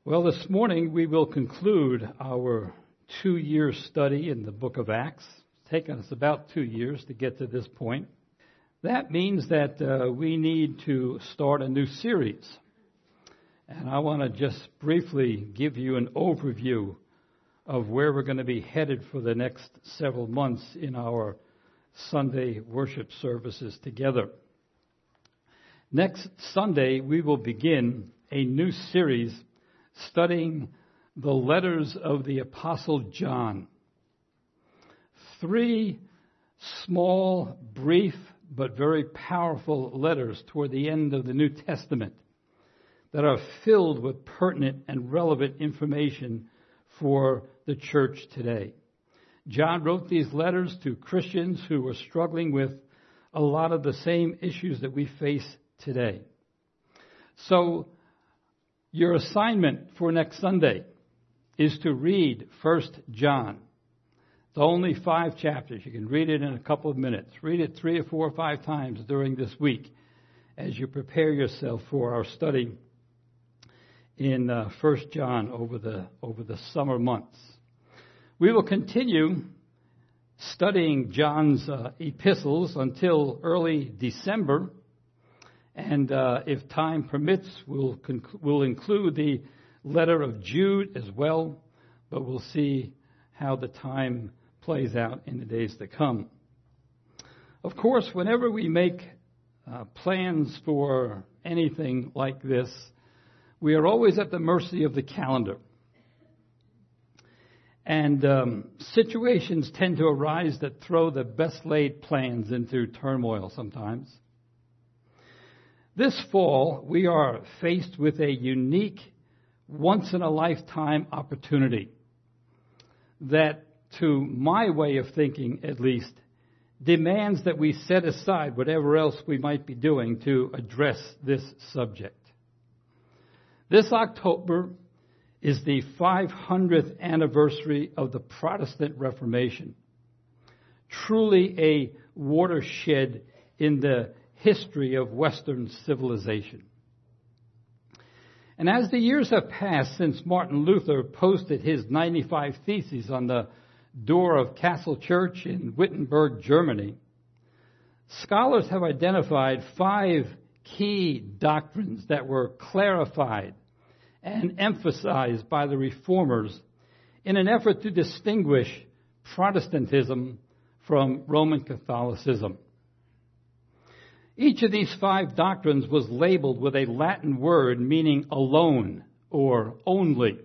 Well, this morning we will conclude our 2-year study in the book of Acts. It's taken us about 2 years to get to this point. That means that we need to start a new series. And I want to just briefly give you an overview of where we're going to be headed for the next several months in our Sunday worship services together. Next Sunday, we will begin a new series studying the letters of the Apostle John. 3 small, brief, but very powerful letters toward the end of the New Testament that are filled with pertinent and relevant information for the church today. John wrote these letters to Christians who were struggling with a lot of the same issues that we face today. So, your assignment for next Sunday is to read 1 John. It's only 5 chapters. You can read it in a couple of minutes. Read it 3 or 4 or 5 times during this week as you prepare yourself for our study in 1 John over the summer months. We will continue studying John's epistles until early December. And if time permits, we'll include the letter of Jude as well, but we'll see how the time plays out in the days to come. Of course, whenever we make plans for anything like this, we are always at the mercy of the calendar. And situations tend to arise that throw the best laid plans into turmoil sometimes. This fall, we are faced with a unique, once-in-a-lifetime opportunity that, to my way of thinking at least, demands that we set aside whatever else we might be doing to address this subject. This October is the 500th anniversary of the Protestant Reformation, truly a watershed in the history of Western civilization. And as the years have passed since Martin Luther posted his 95 Theses on the door of Castle Church in Wittenberg, Germany, scholars have identified 5 key doctrines that were clarified and emphasized by the Reformers in an effort to distinguish Protestantism from Roman Catholicism. Each of these 5 doctrines was labeled with a Latin word meaning alone or only.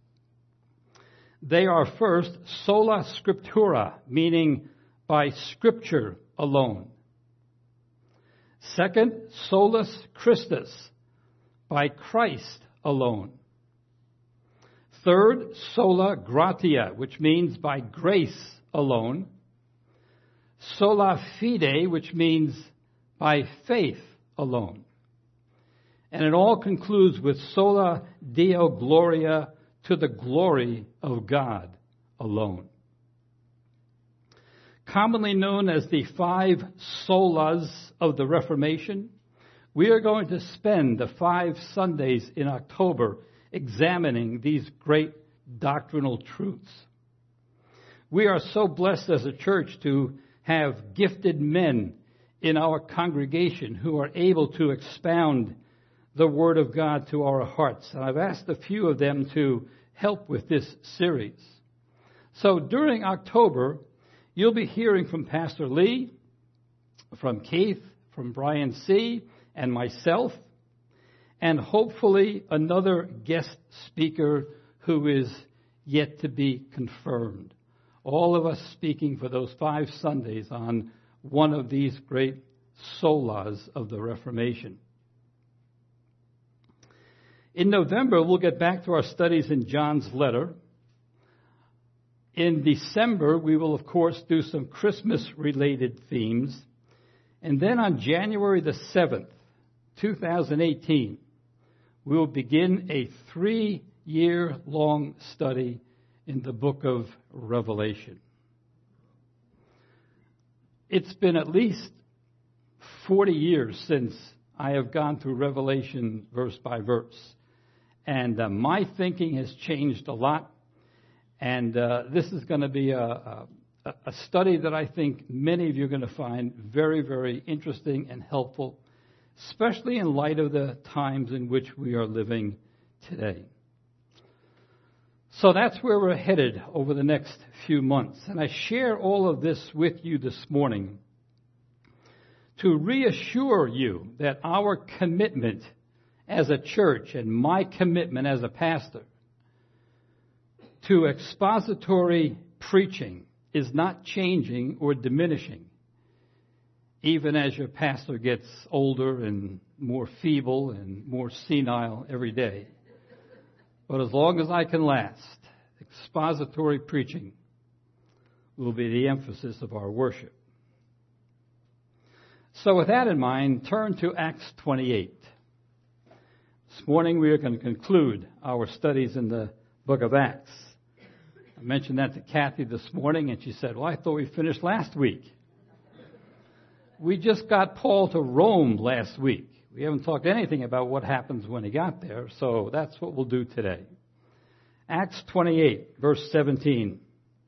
They are first, sola scriptura, meaning by Scripture alone. Second, solus Christus, by Christ alone. Third, sola gratia, which means by grace alone. Sola fide, which means by faith alone. And it all concludes with sola Deo gloria, to the glory of God alone. Commonly known as the 5 solas of the Reformation, we are going to spend the 5 Sundays in October examining these great doctrinal truths. We are so blessed as a church to have gifted men in our congregation who are able to expound the Word of God to our hearts. And I've asked a few of them to help with this series. So during October, you'll be hearing from Pastor Lee, from Keith, from Brian C., and myself, and hopefully another guest speaker who is yet to be confirmed. All of us speaking for those 5 Sundays on one of these great solas of the Reformation. In November, we'll get back to our studies in John's letter. In December, we will, of course, do some Christmas-related themes. And then on January the 7th, 2018, we will begin a 3-year-long study in the book of Revelation. It's been at least 40 years since I have gone through Revelation verse by verse. And my thinking has changed a lot. And this is going to be a study that I think many of you are going to find very, very interesting and helpful, especially in light of the times in which we are living today. So that's where we're headed over the next few months. And I share all of this with you this morning to reassure you that our commitment as a church and my commitment as a pastor to expository preaching is not changing or diminishing, even as your pastor gets older and more feeble and more senile every day. But as long as I can last, expository preaching will be the emphasis of our worship. So with that in mind, turn to Acts 28. This morning we are going to conclude our studies in the book of Acts. I mentioned that to Kathy this morning, and she said, well, I thought we finished last week. We just got Paul to Rome last week. We haven't talked anything about what happens when he got there, so that's what we'll do today. Acts 28, verse 17.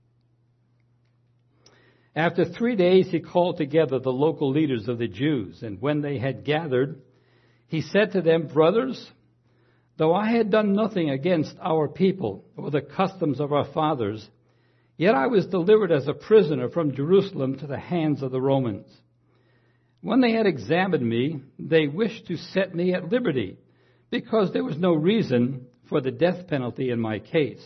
After 3 days he called together the local leaders of the Jews, and when they had gathered, he said to them, brothers, though I had done nothing against our people or the customs of our fathers, yet I was delivered as a prisoner from Jerusalem to the hands of the Romans. When they had examined me, they wished to set me at liberty, because there was no reason for the death penalty in my case.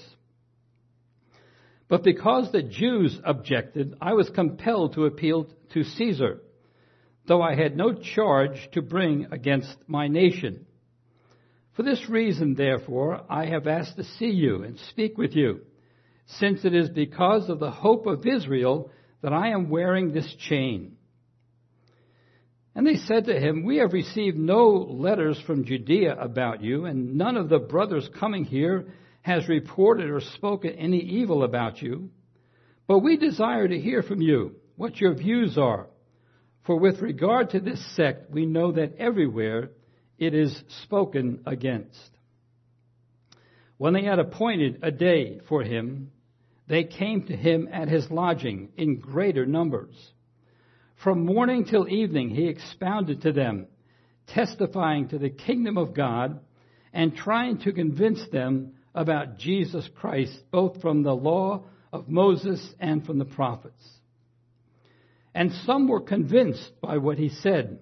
But because the Jews objected, I was compelled to appeal to Caesar, though I had no charge to bring against my nation. For this reason, therefore, I have asked to see you and speak with you, since it is because of the hope of Israel that I am wearing this chain. And they said to him, we have received no letters from Judea about you, and none of the brothers coming here has reported or spoken any evil about you. But we desire to hear from you what your views are. For with regard to this sect, we know that everywhere it is spoken against. When they had appointed a day for him, they came to him at his lodging in greater numbers. From morning till evening he expounded to them, testifying to the kingdom of God and trying to convince them about Jesus Christ, both from the law of Moses and from the prophets. And some were convinced by what he said,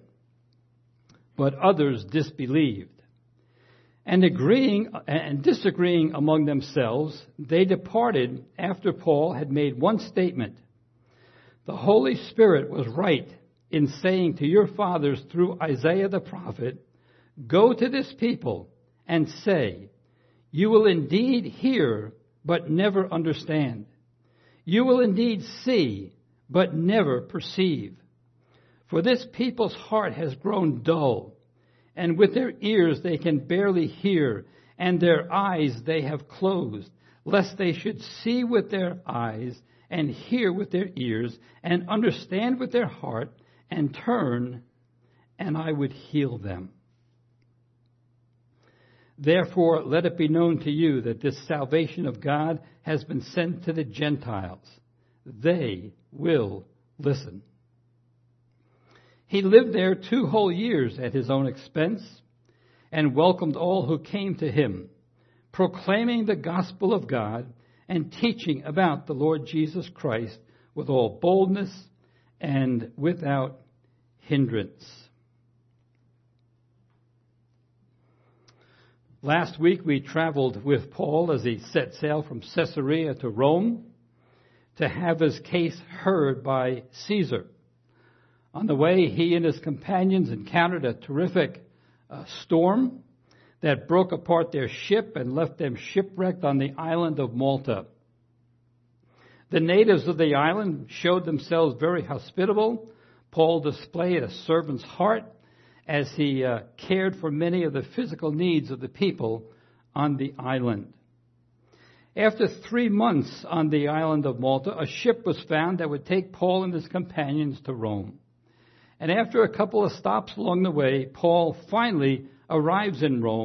but others disbelieved. And disagreeing among themselves, they departed after Paul had made one statement. The Holy Spirit was right in saying to your fathers through Isaiah the prophet, go to this people and say, you will indeed hear, but never understand. You will indeed see, but never perceive. For this people's heart has grown dull, and with their ears they can barely hear, and their eyes they have closed, lest they should see with their eyes, and hear with their ears, and understand with their heart, and turn, and I would heal them. Therefore, let it be known to you that this salvation of God has been sent to the Gentiles. They will listen. He lived there 2 whole years at his own expense, and welcomed all who came to him, proclaiming the gospel of God and teaching about the Lord Jesus Christ with all boldness and without hindrance. Last week we traveled with Paul as he set sail from Caesarea to Rome to have his case heard by Caesar. On the way, he and his companions encountered a terrific storm that broke apart their ship and left them shipwrecked on the island of Malta. The natives of the island showed themselves very hospitable. Paul displayed a servant's heart as he cared for many of the physical needs of the people on the island. After 3 months on the island of Malta, a ship was found that would take Paul and his companions to Rome. And after a couple of stops along the way, Paul finally arrives in Rome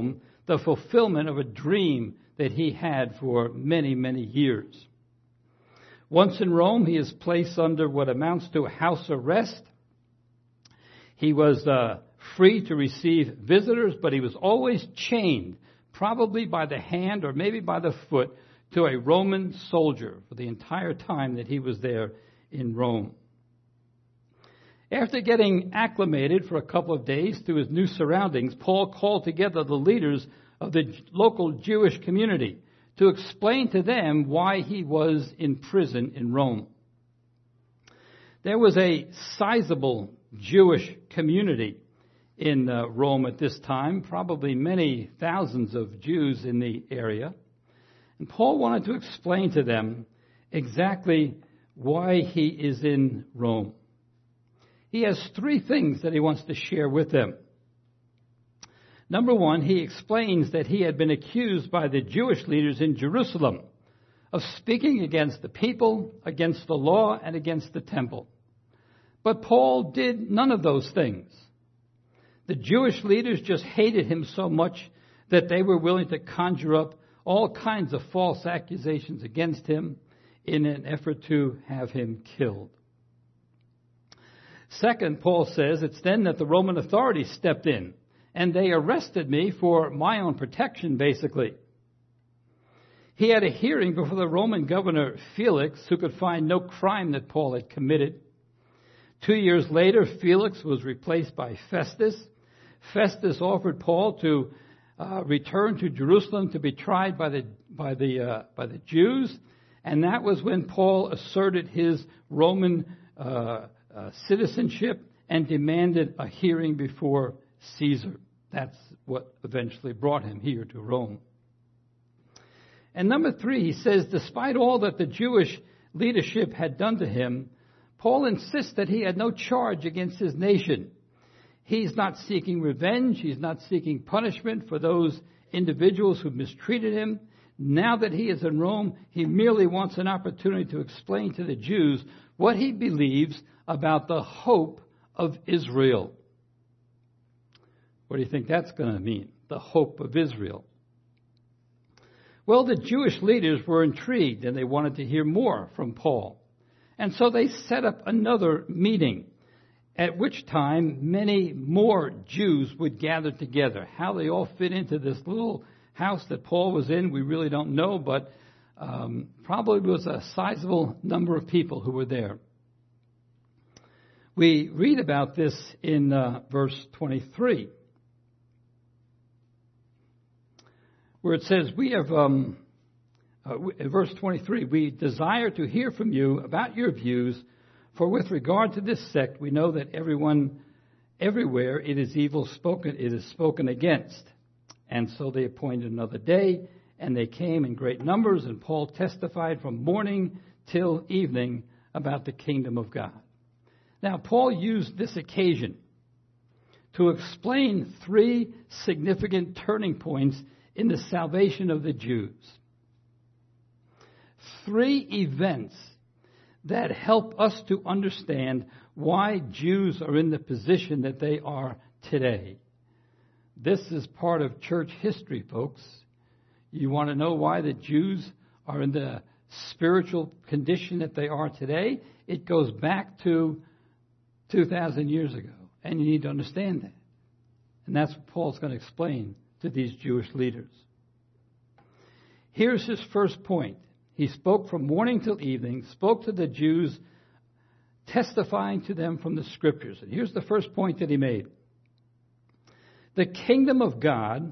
the fulfillment of a dream that he had for many, many years. Once in Rome, he is placed under what amounts to house arrest. He was free to receive visitors, but he was always chained, probably by the hand or maybe by the foot, to a Roman soldier for the entire time that he was there in Rome. After getting acclimated for a couple of days to his new surroundings, Paul called together the leaders of the local Jewish community to explain to them why he was in prison in Rome. There was a sizable Jewish community in Rome at this time, probably many thousands of Jews in the area. And Paul wanted to explain to them exactly why he is in Rome. He has three things that he wants to share with them. Number one, he explains that he had been accused by the Jewish leaders in Jerusalem of speaking against the people, against the law, and against the temple. But Paul did none of those things. The Jewish leaders just hated him so much that they were willing to conjure up all kinds of false accusations against him in an effort to have him killed. Second, Paul says, it's then that the Roman authorities stepped in, and they arrested me for my own protection, basically. He had a hearing before the Roman governor Felix, who could find no crime that Paul had committed. 2 years later, Felix was replaced by Festus. Festus offered Paul to return to Jerusalem to be tried by the Jews, and that was when Paul asserted his Roman citizenship and demanded a hearing before Caesar. That's what eventually brought him here to Rome. And number three, he says, despite all that the Jewish leadership had done to him, Paul insists that he had no charge against his nation. He's not seeking revenge. He's not seeking punishment for those individuals who mistreated him. Now that he is in Rome, he merely wants an opportunity to explain to the Jews what he believes about the hope of Israel. What do you think that's going to mean, the hope of Israel? Well, the Jewish leaders were intrigued and they wanted to hear more from Paul. And so they set up another meeting, at which time many more Jews would gather together. How they all fit into this little house that Paul was in, we really don't know, but probably was a sizable number of people who were there. We read about this in verse 23, where it says, in verse 23, we desire to hear from you about your views, for with regard to this sect, we know that everywhere it is spoken against. And so they appointed another day, and they came in great numbers, and Paul testified from morning till evening about the kingdom of God. Now, Paul used this occasion to explain three significant turning points in the salvation of the Jews. Three events that help us to understand why Jews are in the position that they are today. This is part of church history, folks. You want to know why the Jews are in the spiritual condition that they are today? It goes back to 2,000 years ago, and you need to understand that. And that's what Paul's going to explain to these Jewish leaders. Here's his first point. He spoke from morning till evening, spoke to the Jews, testifying to them from the Scriptures. And here's the first point that he made. The kingdom of God,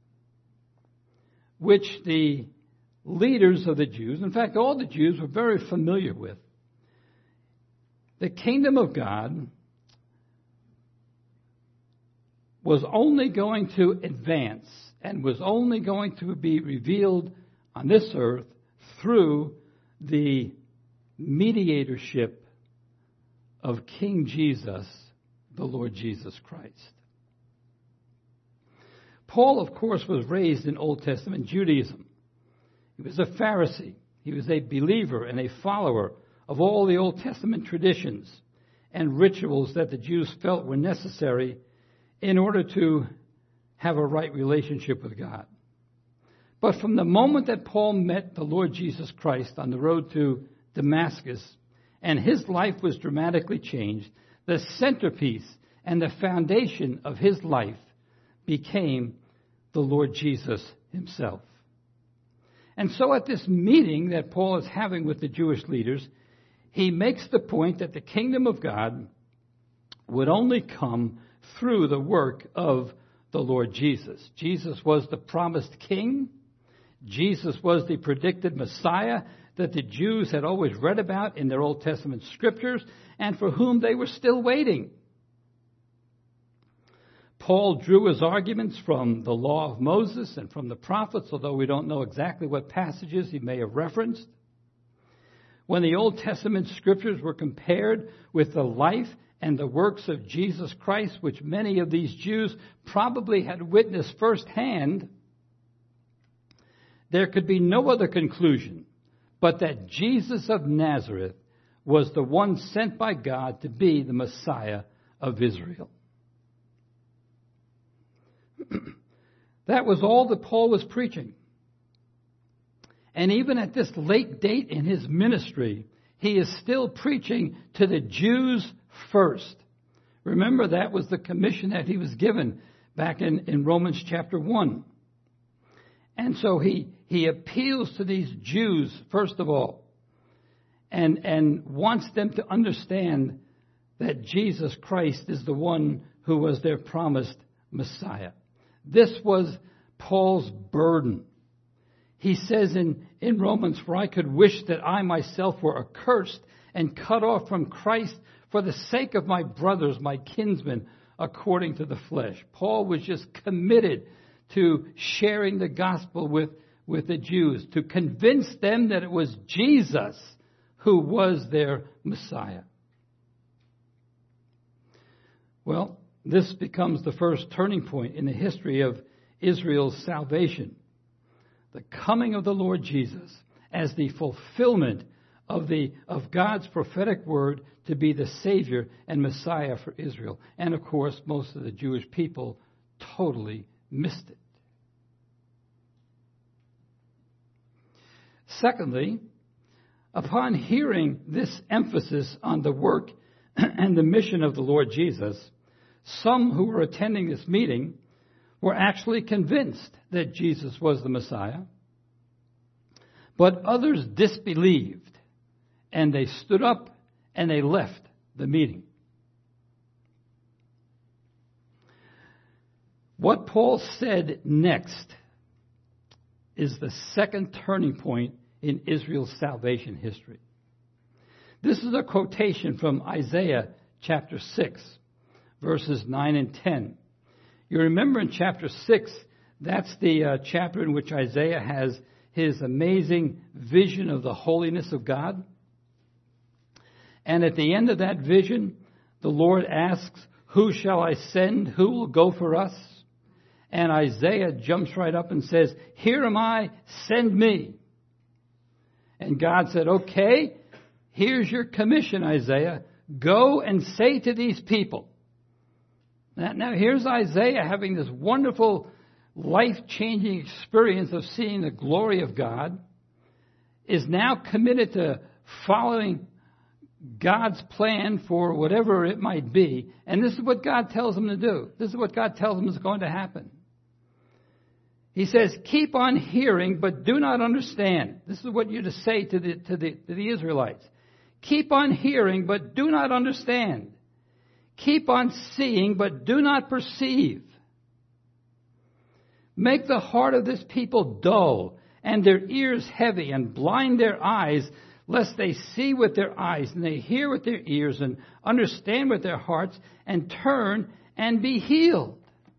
which the leaders of the Jews, in fact, all the Jews were very familiar with, the kingdom of God was only going to advance and was only going to be revealed on this earth through the mediatorship of King Jesus, the Lord Jesus Christ. Paul, of course, was raised in Old Testament Judaism. He was a Pharisee. He was a believer and a follower of all the Old Testament traditions and rituals that the Jews felt were necessary in order to have a right relationship with God. But from the moment that Paul met the Lord Jesus Christ on the road to Damascus, and his life was dramatically changed, the centerpiece and the foundation of his life became the Lord Jesus himself. And so at this meeting that Paul is having with the Jewish leaders, he makes the point that the kingdom of God would only come through the work of the Lord Jesus. Jesus was the promised king. Jesus was the predicted Messiah that the Jews had always read about in their Old Testament scriptures and for whom they were still waiting. Paul drew his arguments from the law of Moses and from the prophets, although we don't know exactly what passages he may have referenced. When the Old Testament scriptures were compared with the life and the works of Jesus Christ, which many of these Jews probably had witnessed firsthand, there could be no other conclusion but that Jesus of Nazareth was the one sent by God to be the Messiah of Israel. That was all that Paul was preaching. And even at this late date in his ministry, he is still preaching to the Jews first. Remember, that was the commission that he was given back in Romans chapter 1. And so he appeals to these Jews, first of all, and wants them to understand that Jesus Christ is the one who was their promised Messiah. This was Paul's burden. He says in Romans, "For I could wish that I myself were accursed and cut off from Christ for the sake of my brothers, my kinsmen, according to the flesh." Paul was just committed to sharing the gospel with the Jews, to convince them that it was Jesus who was their Messiah. Well, this becomes the first turning point in the history of Israel's salvation. The coming of the Lord Jesus as the fulfillment of God's prophetic word to be the Savior and Messiah for Israel. And of course, most of the Jewish people totally missed it. Secondly, upon hearing this emphasis on the work and the mission of the Lord Jesus, some who were attending this meeting were actually convinced that Jesus was the Messiah, but others disbelieved, and they stood up and they left the meeting. What Paul said next is the second turning point in Israel's salvation history. This is a quotation from Isaiah chapter 6, verses 9 and 10. You remember in chapter 6, that's the chapter in which Isaiah has his amazing vision of the holiness of God. And at the end of that vision, the Lord asks, "Who shall I send? Who will go for us?" And Isaiah jumps right up and says, "Here am I, send me." And God said, "Okay, here's your commission, Isaiah. Go and say to these people." Now here's Isaiah having this wonderful, life-changing experience of seeing the glory of God, is now committed to following God's plan for whatever it might be. And this is what God tells him to do. This is what God tells him is going to happen. He says, "Keep on hearing, but do not understand." This is what you're to say to the Israelites. "Keep on hearing, but do not understand. Keep on seeing, but do not perceive. Make the heart of this people dull, and their ears heavy, and blind their eyes, lest they see with their eyes, and they hear with their ears, and understand with their hearts, and turn and be healed."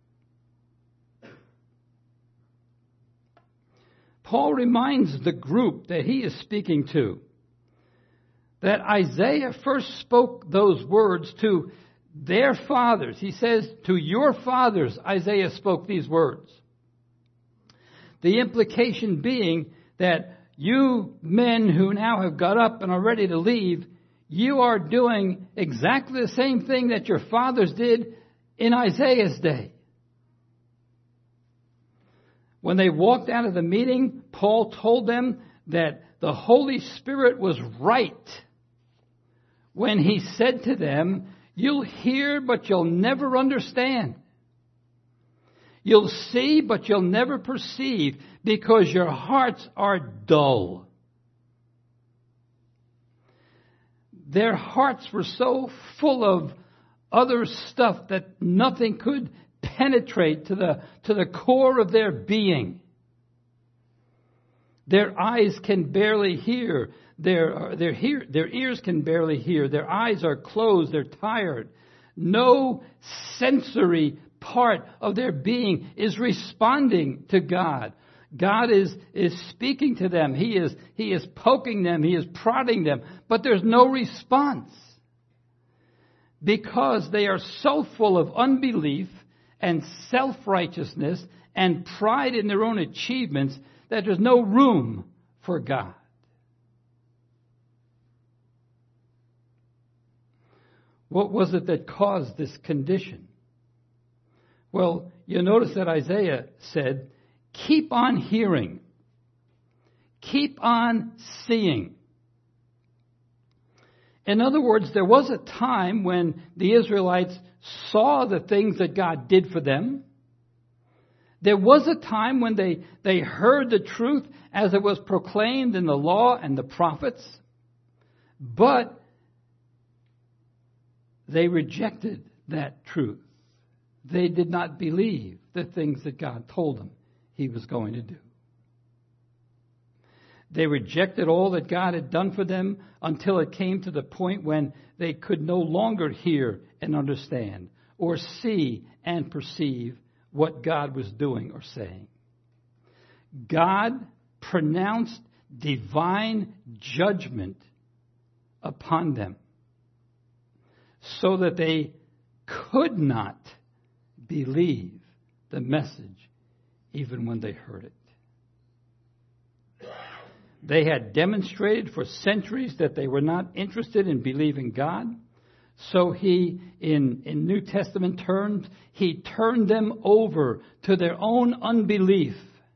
Paul reminds the group that he is speaking to that Isaiah first spoke those words to their fathers. He says, "To your fathers, Isaiah spoke these words." The implication being that you men who now have got up and are ready to leave, you are doing exactly the same thing that your fathers did in Isaiah's day. When they walked out of the meeting, Paul told them that the Holy Spirit was right when he said to them, "You'll hear, but you'll never understand. You'll see, but you'll never perceive, because your hearts are dull." Their hearts were so full of other stuff that nothing could penetrate to the core of their being. Their eyes can barely hear. Their ears can barely hear. Their eyes are closed. They're tired. No sensory part of their being is responding to God. God is speaking to them. He is poking them. He is prodding them. But there's no response. Because they are so full of unbelief and self-righteousness and pride in their own achievements that there's no room for God. What was it that caused this condition? Well, you notice that Isaiah said, "Keep on hearing. Keep on seeing." In other words, there was a time when the Israelites saw the things that God did for them. There was a time when they heard the truth as it was proclaimed in the law and the prophets. But they rejected that truth. They did not believe the things that God told them He was going to do. They rejected all that God had done for them until it came to the point when they could no longer hear and understand or see and perceive what God was doing or saying. God pronounced divine judgment upon them so that they could not believe the message even when they heard it. They had demonstrated for centuries that they were not interested in believing God. So He, in New Testament terms, He turned them over to their own unbelief.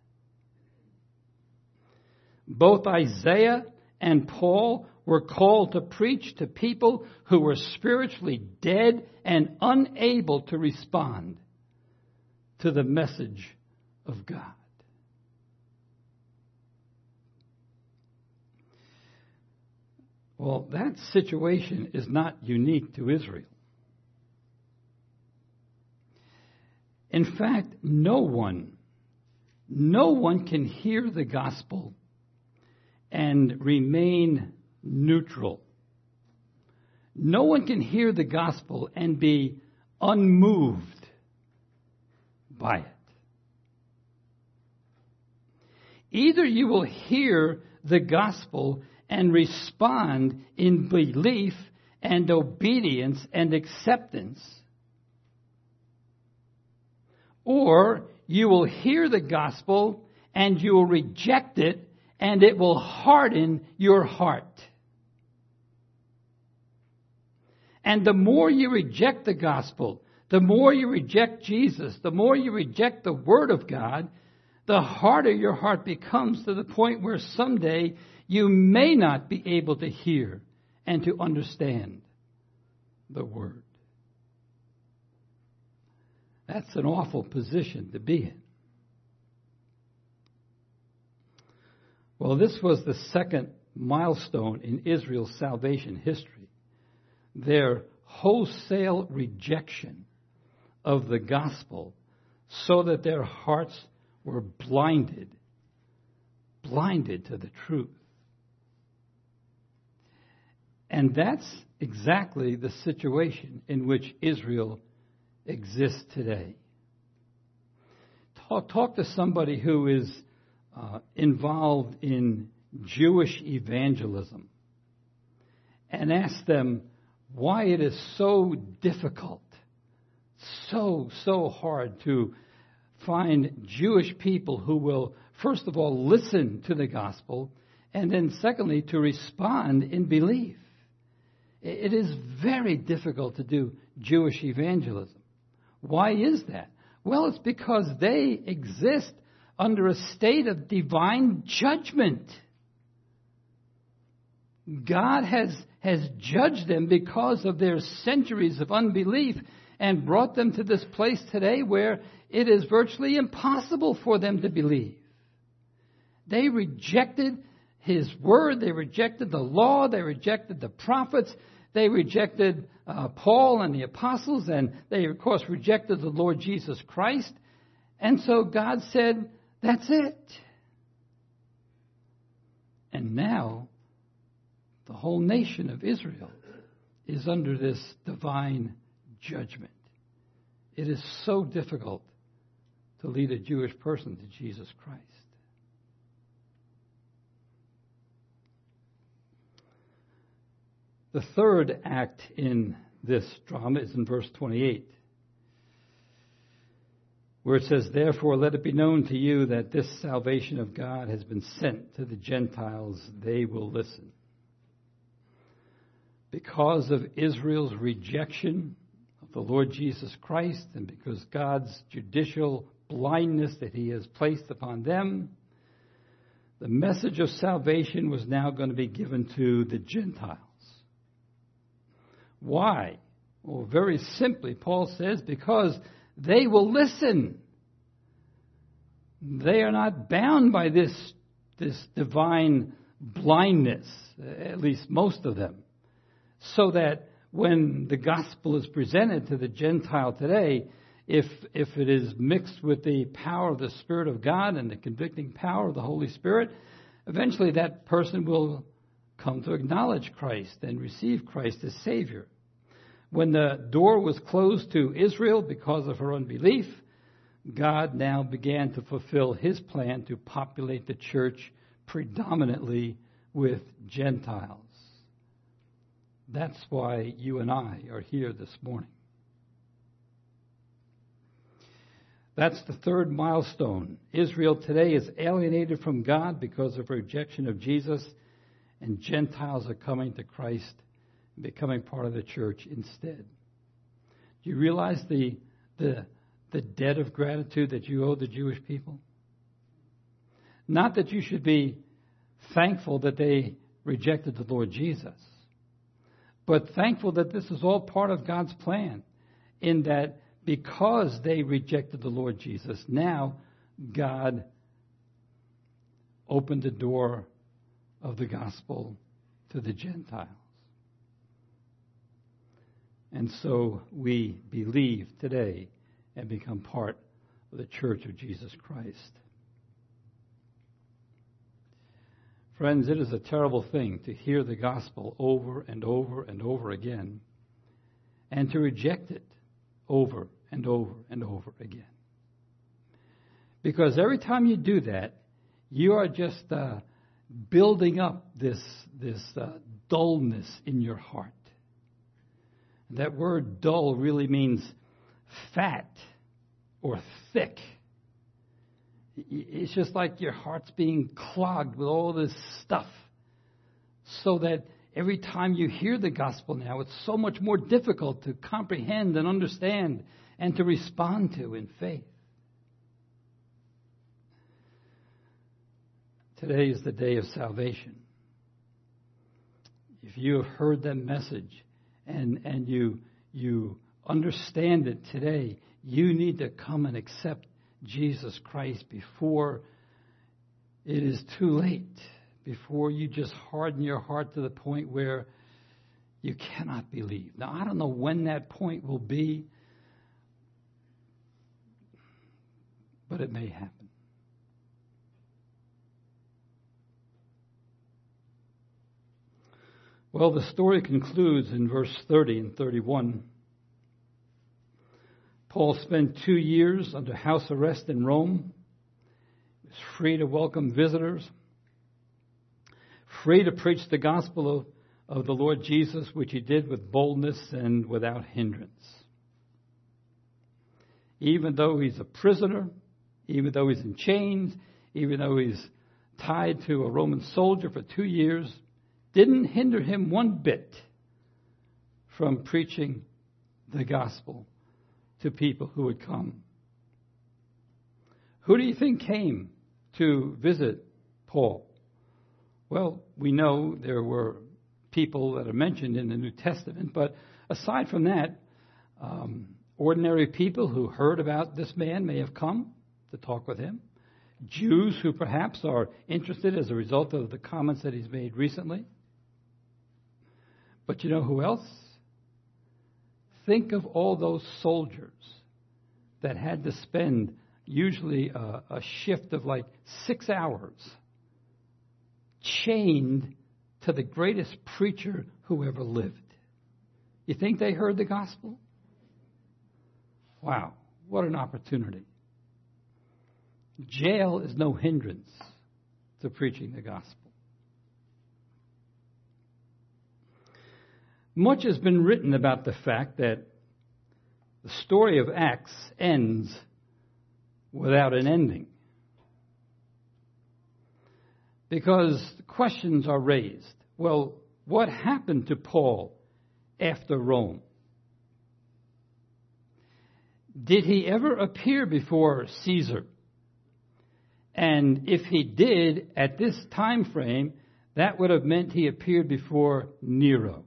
Both Isaiah and Paul were called to preach to people who were spiritually dead and unable to respond to the message of God. Well, that situation is not unique to Israel. In fact, no one can hear the gospel and remain neutral. No one can hear the gospel and be unmoved by it. Either you will hear the gospel and respond in belief and obedience and acceptance, or you will hear the gospel and you will reject it and it will harden your heart. And the more you reject the gospel, the more you reject Jesus, the more you reject the Word of God, the harder your heart becomes, to the point where someday you may not be able to hear and to understand the Word. That's an awful position to be in. Well, this was the second milestone in Israel's salvation history. Their wholesale rejection of the gospel, so that their hearts were blinded to the truth. And that's exactly the situation in which Israel exists today. Talk to somebody who is involved in Jewish evangelism and ask them why it is so difficult, so hard to find Jewish people who will, first of all, listen to the gospel, and then secondly, to respond in belief. It is very difficult to do Jewish evangelism. Why is that? Well, it's because they exist under a state of divine judgment. God has judged them because of their centuries of unbelief and brought them to this place today where it is virtually impossible for them to believe. They rejected His Word. They rejected the law. They rejected the prophets. They rejected Paul and the apostles. And they, of course, rejected the Lord Jesus Christ. And so God said, that's it. And now, the whole nation of Israel is under this divine judgment. It is so difficult to lead a Jewish person to Jesus Christ. The third act in this drama is in verse 28, where it says, "Therefore let it be known to you that this salvation of God has been sent to the Gentiles. They will listen." Because of Israel's rejection of the Lord Jesus Christ, and because God's judicial blindness that He has placed upon them, the message of salvation was now going to be given to the Gentiles. Why? Well, very simply, Paul says, because they will listen. They are not bound by this divine blindness, at least most of them. So that when the gospel is presented to the Gentile today, if it is mixed with the power of the Spirit of God and the convicting power of the Holy Spirit, eventually that person will come to acknowledge Christ and receive Christ as Savior. When the door was closed to Israel because of her unbelief, God now began to fulfill His plan to populate the church predominantly with Gentiles. That's why you and I are here this morning. That's the third milestone. Israel today is alienated from God because of rejection of Jesus, and Gentiles are coming to Christ and becoming part of the church instead. Do you realize the debt of gratitude that you owe the Jewish people? Not that you should be thankful that they rejected the Lord Jesus, but thankful that this is all part of God's plan, in that because they rejected the Lord Jesus, now God opened the door of the gospel to the Gentiles. And so we believe today and become part of the Church of Jesus Christ. Friends, it is a terrible thing to hear the gospel over and over and over again, and to reject it over and over and over again. Because every time you do that, you are just building up this dullness in your heart. That word dull really means fat or thick. It's just like your heart's being clogged with all this stuff, so that every time you hear the gospel now, it's so much more difficult to comprehend and understand and to respond to in faith. Today is the day of salvation. If you have heard that message and you understand it today, you need to come and accept Jesus Christ before it is too late, before you just harden your heart to the point where you cannot believe. Now, I don't know when that point will be, but it may happen. Well, the story concludes in verse 30 and 31. Paul spent 2 years under house arrest in Rome. He was free to welcome visitors, free to preach the gospel of the Lord Jesus, which he did with boldness and without hindrance. Even though he's a prisoner, even though he's in chains, even though he's tied to a Roman soldier for 2 years, didn't hinder him one bit from preaching the gospel to people who would come. Who do you think came to visit Paul? Well, we know there were people that are mentioned in the New Testament, but aside from that, ordinary people who heard about this man may have come to talk with him. Jews who perhaps are interested as a result of the comments that he's made recently. But you know who else? Think of all those soldiers that had to spend usually a shift of like 6 hours chained to the greatest preacher who ever lived. You think they heard the gospel? Wow, what an opportunity. Jail is no hindrance to preaching the gospel. Much has been written about the fact that the story of Acts ends without an ending. Because questions are raised. Well, what happened to Paul after Rome? Did he ever appear before Caesar? And if he did, at this time frame, that would have meant he appeared before Nero.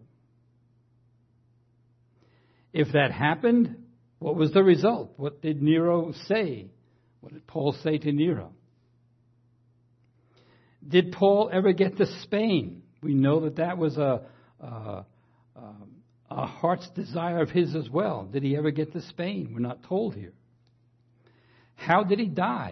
If that happened, what was the result? What did Nero say? What did Paul say to Nero? Did Paul ever get to Spain? We know that was a heart's desire of his as well. Did he ever get to Spain? We're not told here. How did he die?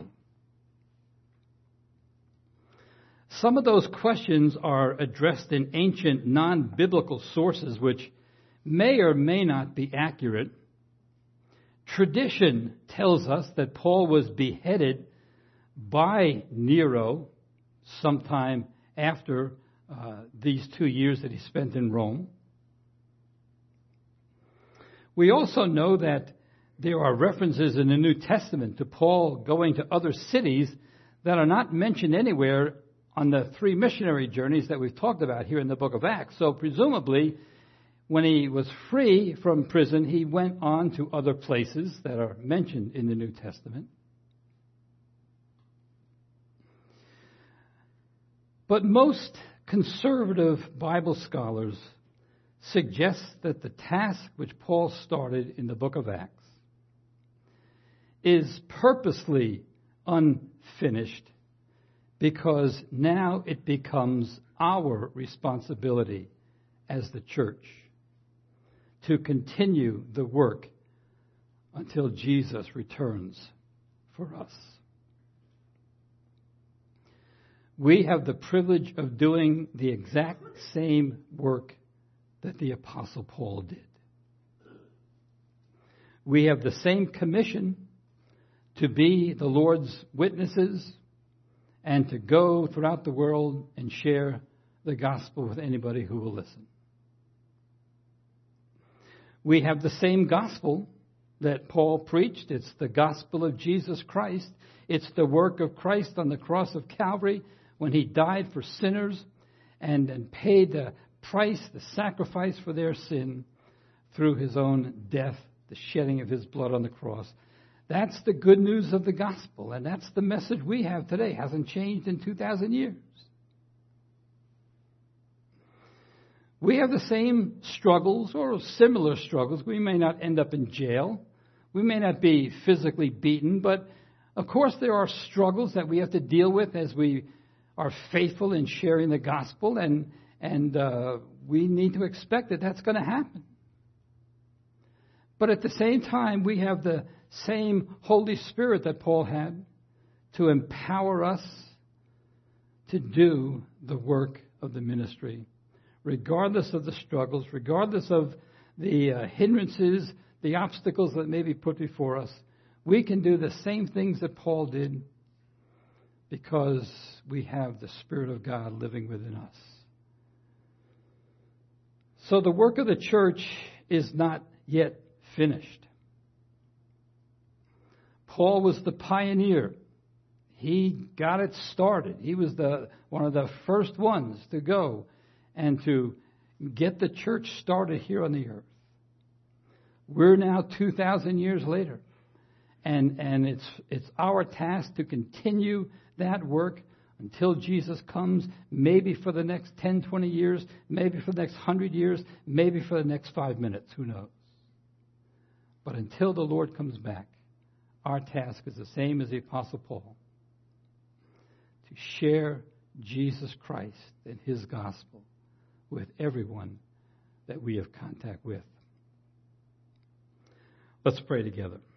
Some of those questions are addressed in ancient non-biblical sources which may or may not be accurate. Tradition tells us that Paul was beheaded by Nero sometime after these 2 years that he spent in Rome. We also know that there are references in the New Testament to Paul going to other cities that are not mentioned anywhere on the 3 missionary journeys that we've talked about here in the book of Acts. So presumably, when he was free from prison, he went on to other places that are mentioned in the New Testament. But most conservative Bible scholars suggest that the task which Paul started in the book of Acts is purposely unfinished because now it becomes our responsibility as the church to continue the work until Jesus returns for us. We have the privilege of doing the exact same work that the Apostle Paul did. We have the same commission to be the Lord's witnesses and to go throughout the world and share the gospel with anybody who will listen. We have the same gospel that Paul preached. It's the gospel of Jesus Christ. It's the work of Christ on the cross of Calvary when he died for sinners and paid the price, the sacrifice for their sin through his own death, the shedding of his blood on the cross. That's the good news of the gospel, and that's the message we have today. It hasn't changed in 2,000 years. We have the same struggles or similar struggles. We may not end up in jail. We may not be physically beaten, but of course there are struggles that we have to deal with as we are faithful in sharing the gospel, and we need to expect that that's going to happen. But at the same time, we have the same Holy Spirit that Paul had to empower us to do the work of the ministry, regardless of the struggles, regardless of the hindrances, the obstacles that may be put before us. We can do the same things that Paul did because we have the Spirit of God living within us. So the work of the church is not yet finished. Paul was the pioneer. He got it started. He was one of the first ones to go and to get the church started here on the earth. We're now 2,000 years later, And it's our task to continue that work until Jesus comes, maybe for the next 10, 20 years, maybe for the next 100 years, maybe for the next 5 minutes, who knows. But until the Lord comes back, our task is the same as the Apostle Paul, to share Jesus Christ and His gospel with everyone that we have contact with. Let's pray together.